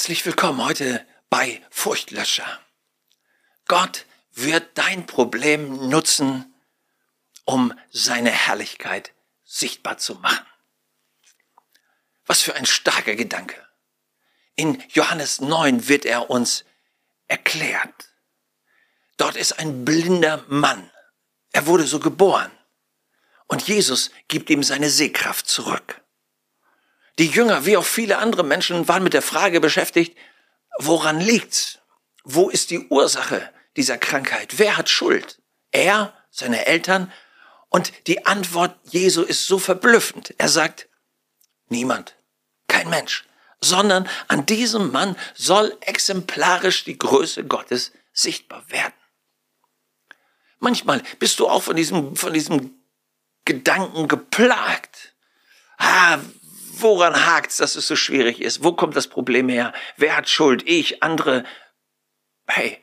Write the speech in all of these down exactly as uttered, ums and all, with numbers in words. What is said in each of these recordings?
Herzlich willkommen heute bei Furchtlöscher. Gott wird dein Problem nutzen, um seine Herrlichkeit sichtbar zu machen. Was für ein starker Gedanke. In Johannes neun wird er uns erklärt. Dort ist ein blinder Mann. Er wurde so geboren. Und Jesus gibt ihm seine Sehkraft zurück. Die Jünger, wie auch viele andere Menschen, waren mit der Frage beschäftigt, woran liegt's? Wo ist die Ursache dieser Krankheit? Wer hat Schuld? Er, seine Eltern? Und die Antwort Jesu ist so verblüffend. Er sagt, niemand, kein Mensch, sondern an diesem Mann soll exemplarisch die Größe Gottes sichtbar werden. Manchmal bist du auch von diesem, von diesem Gedanken geplagt. Ah, woran hakt's, dass es so schwierig ist? Wo kommt das Problem her? Wer hat Schuld? Ich, andere? Hey,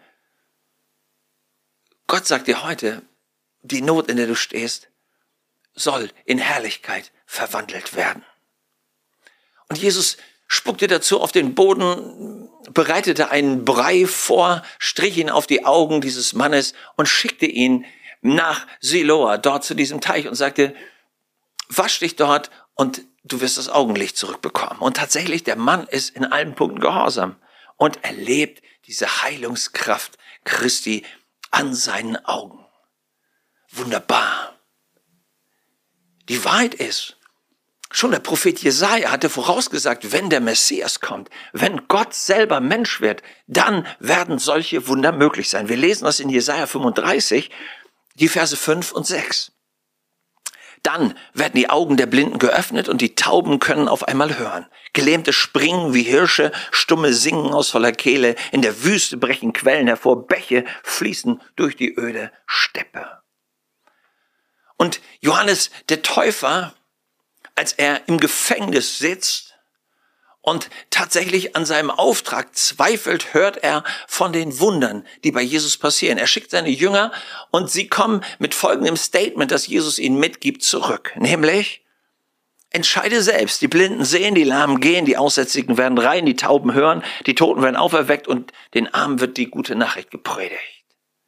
Gott sagt dir heute, die Not, in der du stehst, soll in Herrlichkeit verwandelt werden. Und Jesus spuckte dazu auf den Boden, bereitete einen Brei vor, strich ihn auf die Augen dieses Mannes und schickte ihn nach Siloa, dort zu diesem Teich und sagte, wasch dich dort und du wirst das Augenlicht zurückbekommen. Und tatsächlich, der Mann ist in allen Punkten gehorsam und erlebt diese Heilungskraft Christi an seinen Augen. Wunderbar. Die Wahrheit ist, schon der Prophet Jesaja hatte vorausgesagt, wenn der Messias kommt, wenn Gott selber Mensch wird, dann werden solche Wunder möglich sein. Wir lesen das in Jesaja fünfunddreißig, die Verse fünf und sechs. Dann werden die Augen der Blinden geöffnet und die Tauben können auf einmal hören. Gelähmte springen wie Hirsche, Stumme singen aus voller Kehle. In der Wüste brechen Quellen hervor, Bäche fließen durch die öde Steppe. Und Johannes der Täufer, als er im Gefängnis sitzt und tatsächlich an seinem Auftrag zweifelt, hört er von den Wundern, die bei Jesus passieren. Er schickt seine Jünger und sie kommen mit folgendem Statement, das Jesus ihnen mitgibt, zurück. Nämlich, entscheide selbst. Die Blinden sehen, die Lahmen gehen, die Aussätzigen werden rein, die Tauben hören, die Toten werden auferweckt und den Armen wird die gute Nachricht gepredigt.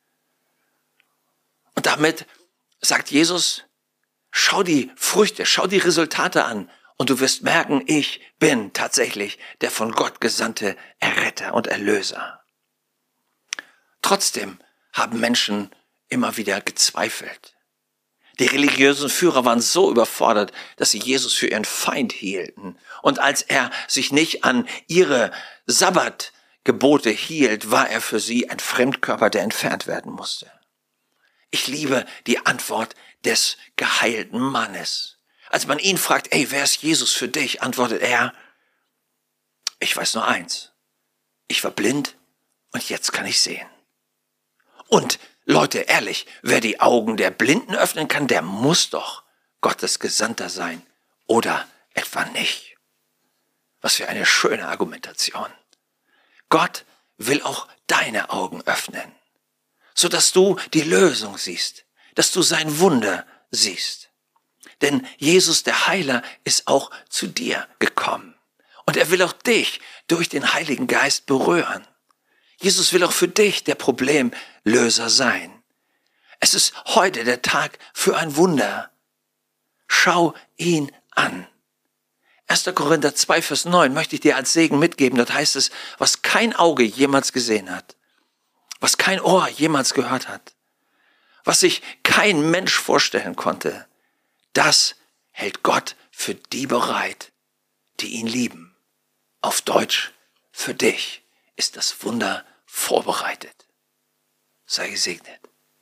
Und damit sagt Jesus, schau die Früchte, schau die Resultate an. Und du wirst merken, ich bin tatsächlich der von Gott gesandte Erretter und Erlöser. Trotzdem haben Menschen immer wieder gezweifelt. Die religiösen Führer waren so überfordert, dass sie Jesus für ihren Feind hielten. Und als er sich nicht an ihre Sabbatgebote hielt, war er für sie ein Fremdkörper, der entfernt werden musste. Ich liebe die Antwort des geheilten Mannes. Als man ihn fragt, ey, wer ist Jesus für dich, antwortet er, ich weiß nur eins, ich war blind und jetzt kann ich sehen. Und Leute, ehrlich, wer die Augen der Blinden öffnen kann, der muss doch Gottes Gesandter sein oder etwa nicht. Was für eine schöne Argumentation. Gott will auch deine Augen öffnen, sodass du die Lösung siehst, dass du sein Wunder siehst. Denn Jesus, der Heiler, ist auch zu dir gekommen. Und er will auch dich durch den Heiligen Geist berühren. Jesus will auch für dich der Problemlöser sein. Es ist heute der Tag für ein Wunder. Schau ihn an. erster Korinther zwei, Vers neun möchte ich dir als Segen mitgeben. Dort heißt es, was kein Auge jemals gesehen hat, was kein Ohr jemals gehört hat, was sich kein Mensch vorstellen konnte, das hält Gott für die bereit, die ihn lieben. Auf Deutsch, für dich ist das Wunder vorbereitet. Sei gesegnet.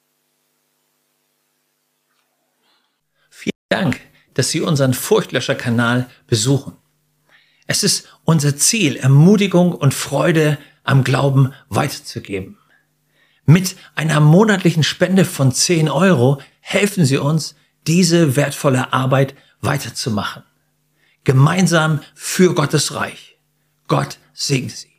Vielen Dank, dass Sie unseren Furchtlöscher-Kanal besuchen. Es ist unser Ziel, Ermutigung und Freude am Glauben weiterzugeben. Mit einer monatlichen Spende von zehn Euro helfen Sie uns, diese wertvolle Arbeit weiterzumachen. Gemeinsam für Gottes Reich. Gott segne Sie.